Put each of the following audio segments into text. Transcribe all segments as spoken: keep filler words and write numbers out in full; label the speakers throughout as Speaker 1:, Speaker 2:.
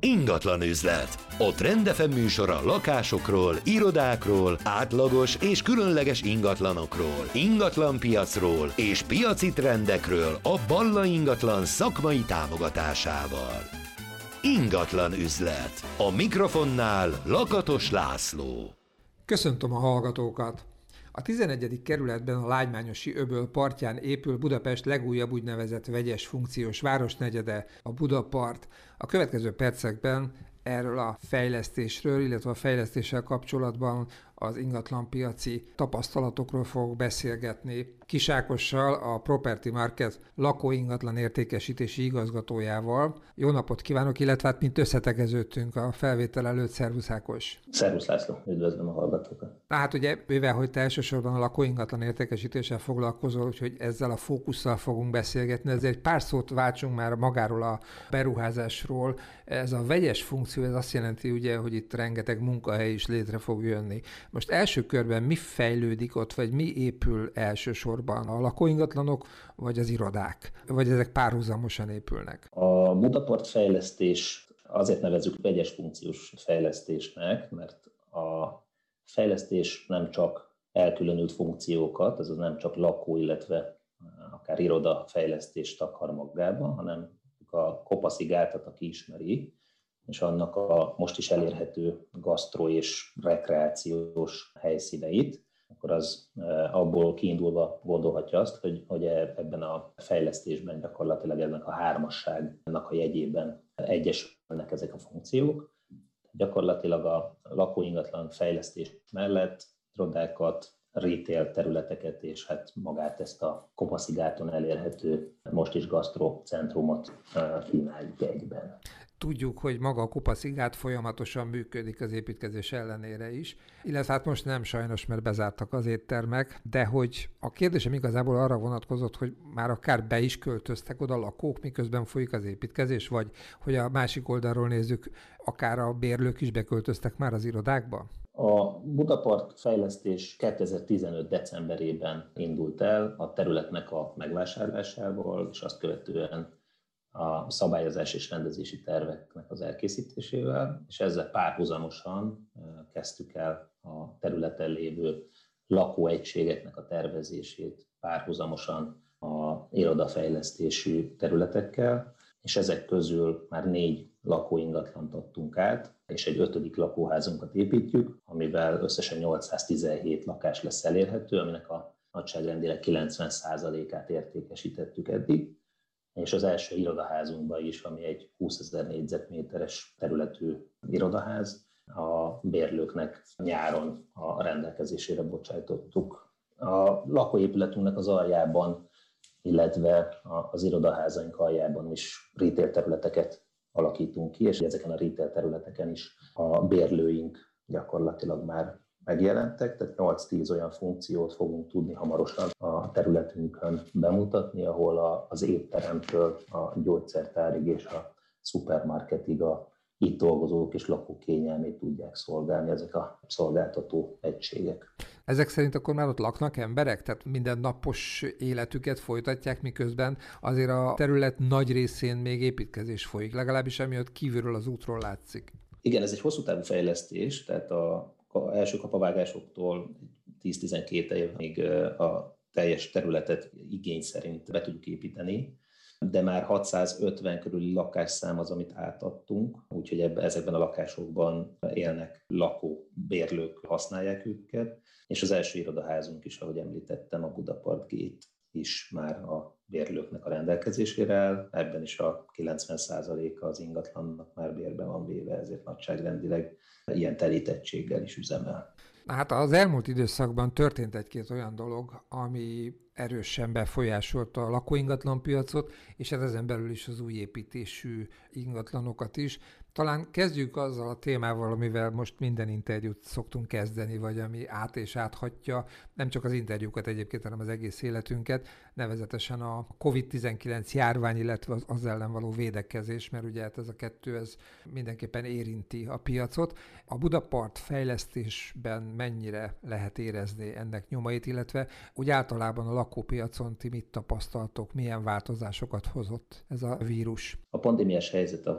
Speaker 1: Ingatlan üzlet. A Trend ef em műsora lakásokról, irodákról, átlagos és különleges ingatlanokról, ingatlanpiacról és piaci trendekről a Balla Ingatlan szakmai támogatásával. Ingatlan üzlet. A mikrofonnál Lakatos László.
Speaker 2: Köszöntöm a hallgatókat! A tizenegyedik kerületben a Lágymányosi öböl partján épül Budapest legújabb úgynevezett vegyes funkciós városnegyede, a Budapart. A következő percekben erről a fejlesztésről, illetve a fejlesztéssel kapcsolatban az ingatlanpiaci tapasztalatokról fogok beszélgetni Kiss Ákossal, a Property Market lakóingatlan értékesítési igazgatójával. Jó napot kívánok, illetve hát mint összetegeződtünk a felvétel előtt. Szervusz Ákos!
Speaker 3: Szervusz László, üdvözlöm a hallgatókat!
Speaker 2: Na hát ugye, mivel hogy te elsősorban a lakóingatlan értékesítéssel foglalkozol, úgyhogy ezzel a fókusszal fogunk beszélgetni, ezért egy pár szót váltsunk már magáról a beruházásról. Ez a vegyes funkció, ez azt jelenti ugye, hogy itt rengeteg munkahely is létre fog jönni. Most első körben mi fejlődik ott, vagy mi épül elsősorban? A lakóingatlanok, vagy az irodák? Vagy ezek párhuzamosan épülnek?
Speaker 3: A Budapart fejlesztés azért nevezzük vegyes funkciós fejlesztésnek, mert a fejlesztés nem csak elkülönült funkciókat, azaz nem csak lakó, illetve akár iroda fejlesztést akar magába, hanem a Kopaszigátat, aki ismeri, és annak a most is elérhető gasztro és rekreációs helyszíneit, akkor az abból kiindulva gondolhatja azt, hogy, hogy ebben a fejlesztésben gyakorlatilag ennek a hármasságnak a jegyében egyesülnek ezek a funkciók. Gyakorlatilag a lakóingatlan fejlesztés mellett irodákat, retail területeket és hát magát ezt a Kopaszigáton elérhető most is gasztro centrumot kínáljuk egyben.
Speaker 2: Tudjuk, hogy maga a Kopaszigát folyamatosan működik az építkezés ellenére is, illetve hát most nem sajnos, mert bezártak az éttermek, de hogy a kérdésem igazából arra vonatkozott, hogy már akár be is költöztek oda lakók, miközben folyik az építkezés, vagy hogy a másik oldalról nézzük, akár a bérlők is beköltöztek már az irodákba?
Speaker 3: A Budapart fejlesztés kétezer-tizenöt decemberében indult el a területnek a megvásárlásával, és azt követően a szabályozás és rendezési terveknek az elkészítésével, és ezzel párhuzamosan kezdtük el a területen lévő lakóegységeknek a tervezését párhuzamosan a irodafejlesztésű területekkel, és ezek közül már négy lakóingatlant adtunk át, és egy ötödik lakóházunkat építjük, amivel összesen nyolcszáztizenhét lakás lesz elérhető, aminek a nagyságrendileg kilencven százalékát értékesítettük eddig, és az első irodaházunkban is, ami egy húszezer négyzetméteres területű irodaház, a bérlőknek nyáron a rendelkezésére bocsájtottuk. A lakóépületünknek az aljában, illetve az irodaházaink aljában is retail területeket alakítunk ki, és ezeken a retail területeken is a bérlőink gyakorlatilag már megjelentek, tehát nyolc-tíz olyan funkciót fogunk tudni hamarosan a területünkön bemutatni, ahol az étteremtől a gyógyszertárig és a szupermarketig a itt dolgozók és lakók kényelmét tudják szolgálni ezek a szolgáltató egységek.
Speaker 2: Ezek szerint akkor már ott laknak emberek? Tehát minden napos életüket folytatják, miközben azért a terület nagy részén még építkezés folyik, legalábbis amiatt kívülről az útról látszik.
Speaker 3: Igen, ez egy hosszú távú fejlesztés, tehát a első kapavágásoktól tíz-tizenkét évig a teljes területet igény szerint be tudjuk építeni, de már hatszázötven körüli lakásszám az, amit átadtunk, úgyhogy ebben, ezekben a lakásokban élnek lakók, bérlők, használják őket, és az első irodaházunk is, ahogy említettem, a Budapart Gate is már a bérlőknek a rendelkezésére áll, ebben is a kilencven százaléka az ingatlannak már bérben van véve, ezért nagyságrendileg ilyen telítettséggel is üzemel.
Speaker 2: Hát az elmúlt időszakban történt egy-két olyan dolog, ami erősen befolyásolta a lakóingatlanpiacot, és hát ezen belül is az új építésű ingatlanokat is. Talán kezdjük azzal a témával, amivel most minden interjút szoktunk kezdeni, vagy ami át és áthatja, nem csak az interjúkat egyébként, hanem az egész életünket, nevezetesen a kovid tizenkilenc járvány, illetve az, az ellen való védekezés, mert ugye hát ez a kettő, ez mindenképpen érinti a piacot. A Budapart fejlesztésben mennyire lehet érezni ennek nyomait, illetve úgy általában a lakópiacon ti mit tapasztaltok, milyen változásokat hozott ez a vírus?
Speaker 3: A pandémiás helyzet, ahogy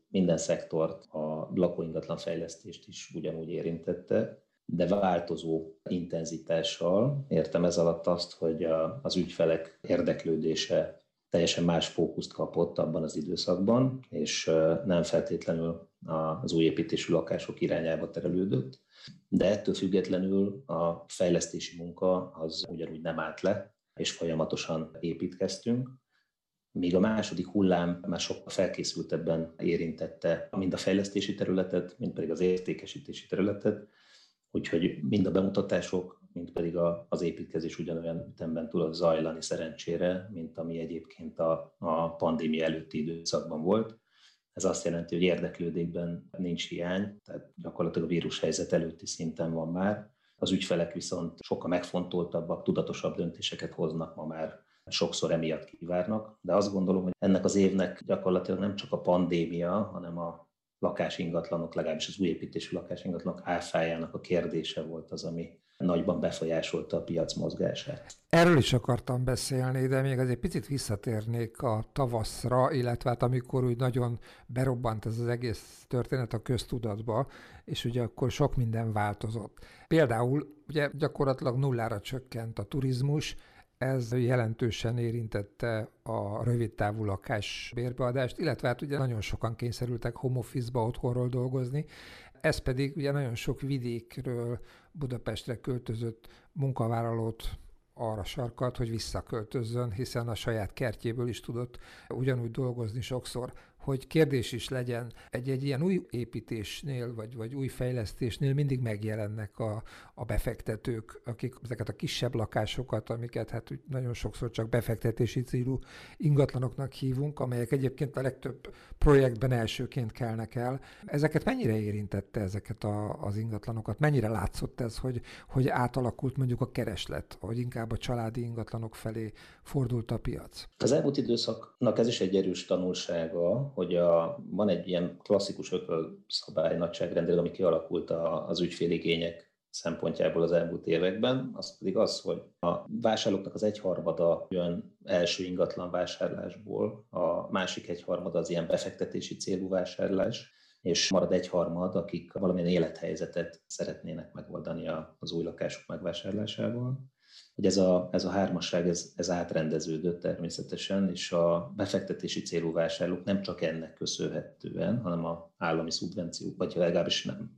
Speaker 3: minden szektort, a lakóingatlan fejlesztést is ugyanúgy érintette, de változó intenzitással. Értem ez alatt azt, hogy az ügyfelek érdeklődése teljesen más fókuszt kapott abban az időszakban, és nem feltétlenül az új építésű lakások irányába terelődött, de ettől függetlenül a fejlesztési munka az ugyanúgy nem állt le, és folyamatosan építkeztünk. Míg a második hullám már sokkal felkészültebben érintette mind a fejlesztési területet, mind pedig az értékesítési területet, úgyhogy mind a bemutatások, mind pedig az építkezés ugyanolyan ütemben tudott zajlani szerencsére, mint ami egyébként a, a pandémia előtti időszakban volt. Ez azt jelenti, hogy érdeklődésben nincs hiány, tehát gyakorlatilag a vírushelyzet előtti szinten van már. Az ügyfelek viszont sokkal megfontoltabbak, tudatosabb döntéseket hoznak ma már, sokszor emiatt kivárnak, de azt gondolom, hogy ennek az évnek gyakorlatilag nem csak a pandémia, hanem a lakásingatlanok, legalábbis az új építésű lakásingatlanok áfájának a kérdése volt az, ami nagyban befolyásolta a piac mozgását.
Speaker 2: Erről is akartam beszélni, de még azért picit visszatérnék a tavaszra, illetve hát amikor úgy nagyon berobbant ez az egész történet a köztudatba, és ugye akkor sok minden változott. Például ugye gyakorlatilag nullára csökkent a turizmus, ez jelentősen érintette a rövidtávú lakás bérbeadást, illetve hát ugye nagyon sokan kényszerültek home office-ba otthonról dolgozni, ez pedig ugye nagyon sok vidékről Budapestre költözött munkavállalót arra sarkalt, hogy visszaköltözzön, hiszen a saját kertjéből is tudott ugyanúgy dolgozni sokszor. Hogy kérdés is legyen, egy-egy ilyen új építésnél, vagy, vagy új fejlesztésnél mindig megjelennek a, a befektetők, akik ezeket a kisebb lakásokat, amiket hát nagyon sokszor csak befektetési célú ingatlanoknak hívunk, amelyek egyébként a legtöbb projektben elsőként kelnek el. Ezeket mennyire érintette ezeket a, az ingatlanokat? Mennyire látszott ez, hogy, hogy átalakult mondjuk a kereslet, hogy inkább a családi ingatlanok felé fordult a piac?
Speaker 3: Az elmúlt időszaknak ez is egy erős tanulsága, hogy a, van egy ilyen klasszikus ökölszabály nagyságrendileg, ami kialakult a, az ügyféligények szempontjából az elmúlt években, az pedig az, hogy a vásárlóknak az egyharmada jön első ingatlan vásárlásból, a másik egyharmada az ilyen befektetési célú vásárlás, és marad egyharmad, akik valamilyen élethelyzetet szeretnének megoldani az új lakások megvásárlásával. Hogy ez a, ez a hármasság ez, ez átrendeződött természetesen, és a befektetési célú vásárlók nem csak ennek köszönhetően, hanem az állami szubvenciók, vagy legalábbis nem,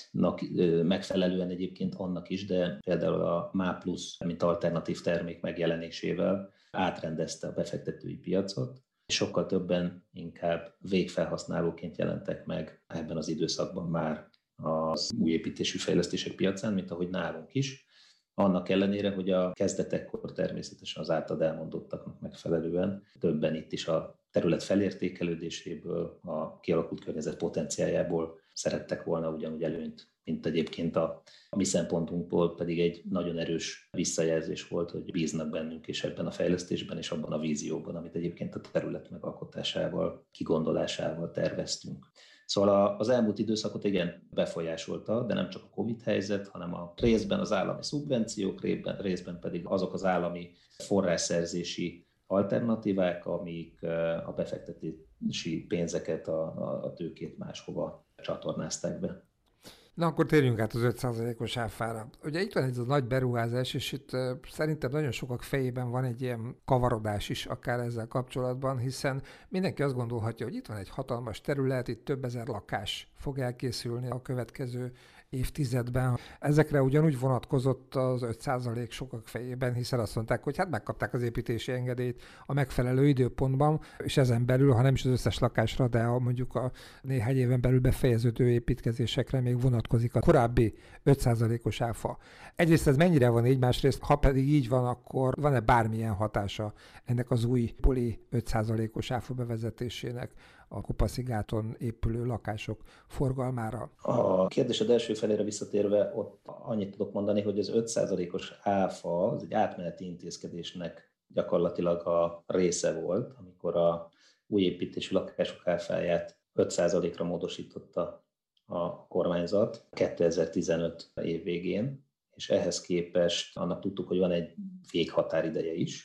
Speaker 3: megfelelően egyébként annak is, de például a MÁ plusz, mint alternatív termék megjelenésével átrendezte a befektetői piacot, és sokkal többen inkább végfelhasználóként jelentek meg ebben az időszakban már az új építésű fejlesztések piacán, mint ahogy nálunk is. Annak ellenére, hogy a kezdetekkor természetesen az általad elmondottaknak megfelelően többen itt is a terület felértékelődéséből, a kialakult környezet potenciáljából szerettek volna ugyanúgy előnyt, mint egyébként a, a mi szempontunkból pedig egy nagyon erős visszajelzés volt, hogy bíznak bennünk is ebben a fejlesztésben és abban a vízióban, amit egyébként a terület megalkotásával, kigondolásával terveztünk. Szóval az elmúlt időszakot igen befolyásolta, de nem csak a Covid helyzet, hanem a részben az állami szubvenciók, részben pedig azok az állami forrásszerzési alternatívák, amik a befektetési pénzeket, a, a tőkét máshova csatornázták be.
Speaker 2: Na akkor térjünk át az öt százalékos áfára. Ugye itt van ez a nagy beruházás, és itt uh, szerintem nagyon sokak fejében van egy ilyen kavarodás is akár ezzel kapcsolatban, hiszen mindenki azt gondolhatja, hogy itt van egy hatalmas terület, itt több ezer lakás fog elkészülni a következő évtizedben. Ezekre ugyanúgy vonatkozott az öt százalék sokak fejében, hiszen azt mondták, hogy hát megkapták az építési engedélyt a megfelelő időpontban, és ezen belül, ha nem is az összes lakásra, de a, mondjuk a néhány éven belül befejeződő építkezésekre még vonatkozik a korábbi öt százalékos áfa. Egyrészt ez mennyire van így, másrészt, ha pedig így van, akkor van-e bármilyen hatása ennek az új poli öt százalékos áfa bevezetésének a Kupa-szigáton épülő lakások forgalmára?
Speaker 3: A kérdésed első felére visszatérve, ott annyit tudok mondani, hogy az öt százalékos áfa az egy átmeneti intézkedésnek gyakorlatilag a része volt, amikor a új építésű lakások áfáját öt százalékra módosította a kormányzat kétezer-tizenöt év végén, és ehhez képest annak tudtuk, hogy van egy véghatárideje is.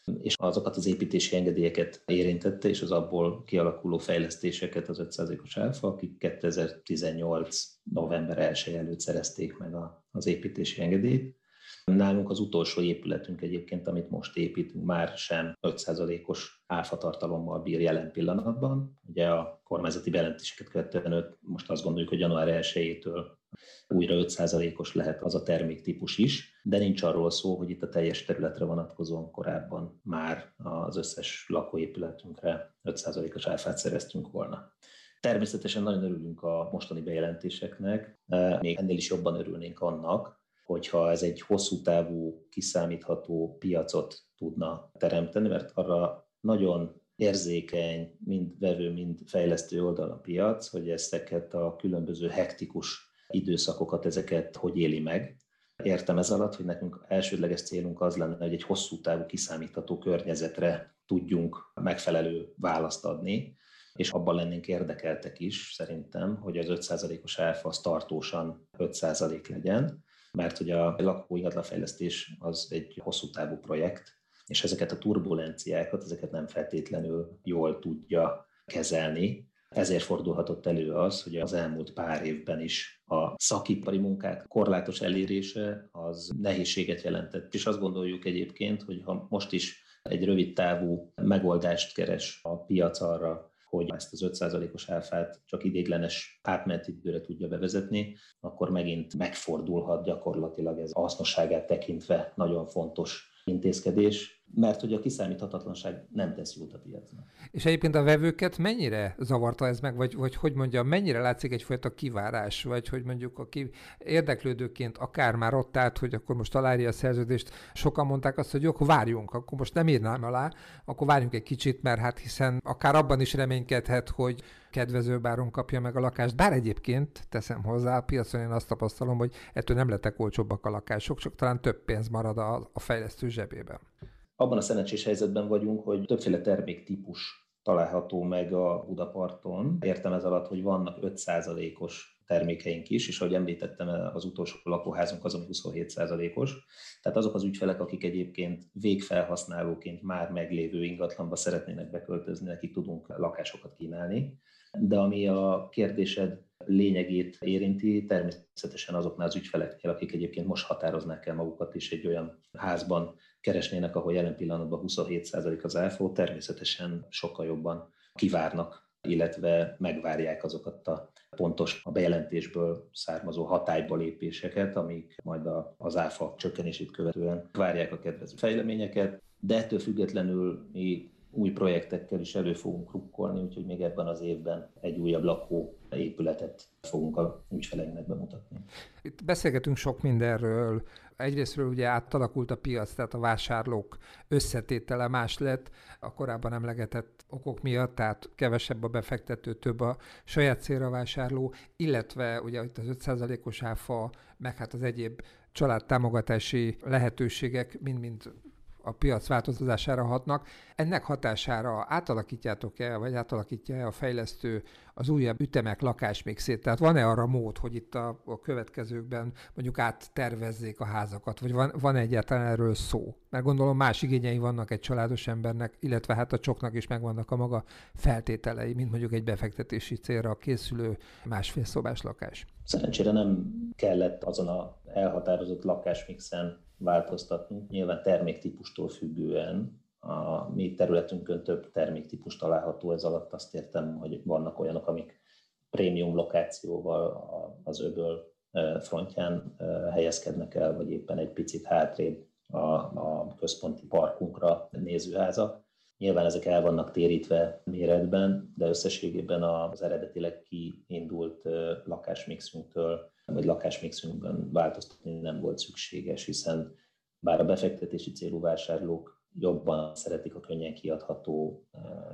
Speaker 3: és azokat az építési engedélyeket érintette, és az abból kialakuló fejlesztéseket az öt százalékos áfa, akik kétezer-tizennyolc. november elseje előtt szerezték meg az építési engedélyt. Nálunk az utolsó épületünk egyébként, amit most építünk, már sem öt százalékos áfatartalommal bír jelen pillanatban. Ugye a kormányzati bejelentéseket követően most azt gondoljuk, hogy január elsejétől újra öt százalékos lehet az a terméktípus is, de nincs arról szó, hogy itt a teljes területre vonatkozóan korábban már az összes lakóépületünkre öt százalékos áfát szereztünk volna. Természetesen nagyon örülünk a mostani bejelentéseknek, még ennél is jobban örülnénk annak, hogyha ez egy hosszú távú, kiszámítható piacot tudna teremteni, mert arra nagyon érzékeny, mind vevő, mind fejlesztő oldal a piac, hogy ezeket a különböző hektikus időszakokat, ezeket hogy éli meg. Értem ez alatt, hogy nekünk elsődleges célunk az lenne, hogy egy hosszú távú, kiszámítható környezetre tudjunk megfelelő választ adni, és abban lennénk érdekeltek is szerintem, hogy az öt százalékos áfa az tartósan öt százalék legyen, mert hogy a lakóingatlanfejlesztés az egy hosszú távú projekt, és ezeket a turbulenciákat, ezeket nem feltétlenül jól tudja kezelni. Ezért fordulhatott elő az, hogy az elmúlt pár évben is a szakipari munkák korlátos elérése az nehézséget jelentett. És azt gondoljuk egyébként, hogy ha most is egy rövid távú megoldást keres a piac arra, hogy ezt az öt százalékos áfát csak ideiglenes átmeneti időre tudja bevezetni, akkor megint megfordulhat gyakorlatilag ez a hasznosságát tekintve nagyon fontos intézkedés, mert hogy a kiszámíthatatlanság nem tesz jót a piacnak.
Speaker 2: És egyébként a vevőket mennyire zavarta ez meg, vagy, vagy hogy mondjam, mennyire látszik egyfajta kivárás, vagy hogy mondjuk aki érdeklődőként akár már ott állt, hogy akkor most aláírja a szerződést, sokan mondták azt, hogy jó, akkor várjunk, akkor most nem írnám alá, akkor várjunk egy kicsit, mert hát hiszen akár abban is reménykedhet, hogy kedvezőbb áron kapja meg a lakást. Bár egyébként teszem hozzá, a piacon én azt tapasztalom, hogy ettől nem lettek olcsóbbak a lakások, csak talán több pénz marad a, a fejlesztő zsebében.
Speaker 3: Abban a szerencsés helyzetben vagyunk, hogy többféle terméktípus található meg a Budaparton. Értem ez alatt, hogy vannak öt százalékos termékeink is, és ahogy említettem, az utolsó lakóházunk az, ami huszonhét százalékos. Tehát azok az ügyfelek, akik egyébként végfelhasználóként már meglévő ingatlanba szeretnének beköltözni, nekik tudunk lakásokat kínálni. De ami a kérdésed lényegét érinti, természetesen azoknál az ügyfeleknél, akik egyébként most határoznák el magukat is egy olyan házban keresnének, ahol jelen pillanatban huszonhét százalék az áfa, természetesen sokkal jobban kivárnak, illetve megvárják azokat a pontos a bejelentésből származó hatályba lépéseket, amik majd az áfa csökkenését követően várják a kedvező fejleményeket, de ettől függetlenül mi új projektekkel is elő fogunk rukkolni, úgyhogy még ebben az évben egy újabb lakóépületet fogunk a ügyfeleinknek bemutatni.
Speaker 2: Itt beszélgetünk sok mindenről. Egyrésztről ugye átalakult a piac, tehát a vásárlók összetétele más lett a korábban emlegetett okok miatt, tehát kevesebb a befektető, több a saját célra vásárló, illetve ugye itt az öt százalékos áfa, meg hát az egyéb családtámogatási lehetőségek mind-mind a piac változására hatnak. Ennek hatására átalakítjátok-e, vagy átalakítja-e a fejlesztő az újabb ütemek lakásmixét? Tehát van-e arra mód, hogy itt a, a következőkben mondjuk áttervezzék a házakat, vagy van, van egyáltalán erről szó? Mert gondolom más igényei vannak egy családos embernek, illetve hát a csoknak is megvannak a maga feltételei, mint mondjuk egy befektetési célra készülő másfél szobás lakás.
Speaker 3: Szerencsére nem kellett azon a elhatározott lakásmixen változtatnunk. Nyilván terméktípustól függően a mi területünkön több terméktípus található, ez alatt azt értem, hogy vannak olyanok, amik prémium lokációval az öböl frontján helyezkednek el, vagy éppen egy picit hátrébb a, a központi parkunkra nézőházak. Nyilván ezek el vannak térítve méretben, de összességében az eredetileg kiindult lakásmixünktől, vagy lakásmixünkben változtatni nem volt szükséges, hiszen bár a befektetési célú vásárlók jobban szeretik a könnyen kiadható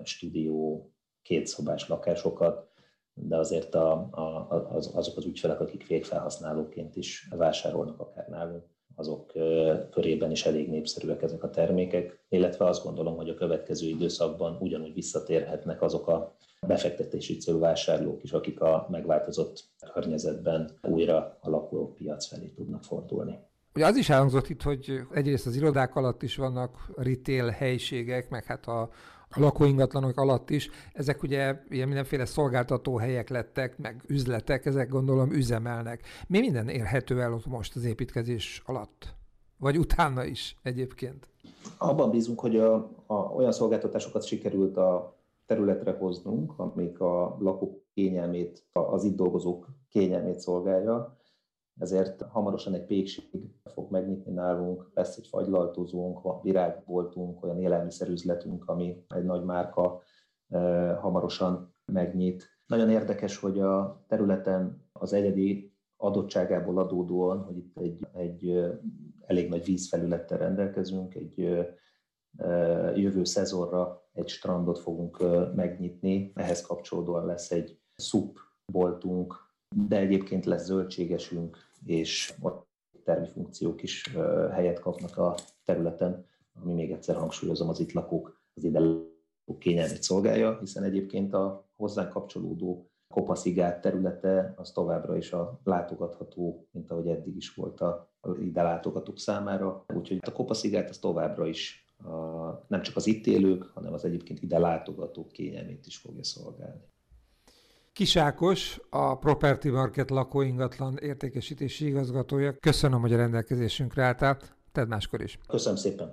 Speaker 3: stúdió, kétszobás lakásokat, de azért a, a, az, azok az ügyfelek, akik végfelhasználóként is vásárolnak akár nálunk, azok körében is elég népszerűek ezek a termékek, illetve azt gondolom, hogy a következő időszakban ugyanúgy visszatérhetnek azok a befektetési célú vásárlók is, akik a megváltozott környezetben újra a lakópiac felé tudnak fordulni.
Speaker 2: Ugye az is elhangzott itt, hogy egyrészt az irodák alatt is vannak retail helyiségek, meg hát a, a lakóingatlanok alatt is. Ezek ugye ilyen mindenféle szolgáltató helyek lettek, meg üzletek, ezek gondolom üzemelnek. Mi minden érhető el ott most az építkezés alatt? Vagy utána is egyébként?
Speaker 3: Abban bízunk, hogy a, a, olyan szolgáltatásokat sikerült a területre hoznunk, amik a lakók kényelmét, az itt dolgozók kényelmét szolgálja. Ezért hamarosan egy pékség fog megnyitni nálunk, lesz egy fagylaltozónk, virágboltunk, olyan élelmiszerüzletünk, ami egy nagy márka, eh, hamarosan megnyit. Nagyon érdekes, hogy a területen az egyedi adottságából adódóan, hogy itt egy, egy eh, elég nagy vízfelülettel rendelkezünk, egy eh, jövő szezonra egy strandot fogunk eh, megnyitni, ehhez kapcsolódóan lesz egy szupboltunk, de egyébként lesz zöldségesünk, és termi funkciók is helyet kapnak a területen, ami még egyszer hangsúlyozom, az itt lakók, az ide lakók kényelmét szolgálja, hiszen egyébként a hozzánk kapcsolódó Kopaszigát területe az továbbra is a látogatható, mint ahogy eddig is volt a ide látogatók számára. Úgyhogy a Kopaszigát az továbbra is a, nem csak az itt élők, hanem az egyébként ide látogatók kényelmét is fogja szolgálni.
Speaker 2: Kis Ákos, a Property Market lakóingatlan értékesítési igazgatója. Köszönöm, hogy a rendelkezésünkre álltál. Tedd máskor is.
Speaker 3: Köszönöm szépen.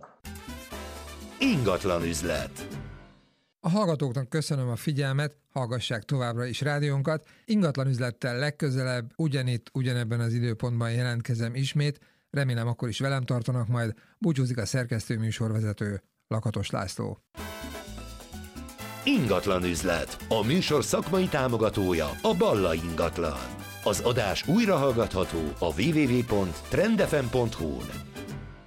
Speaker 1: Ingatlan üzlet.
Speaker 2: A hallgatóknak köszönöm a figyelmet, hallgassák továbbra is rádiónkat. Ingatlan üzlettel legközelebb, ugyanitt, ugyanebben az időpontban jelentkezem ismét. Remélem akkor is velem tartanak majd. Búcsúzik a szerkesztő műsorvezető, Lakatos László.
Speaker 1: Ingatlan üzlet. A műsor szakmai támogatója a Balla Ingatlan. Az adás újrahallgatható a double-u double-u double-u pont trend f m pont h u-n.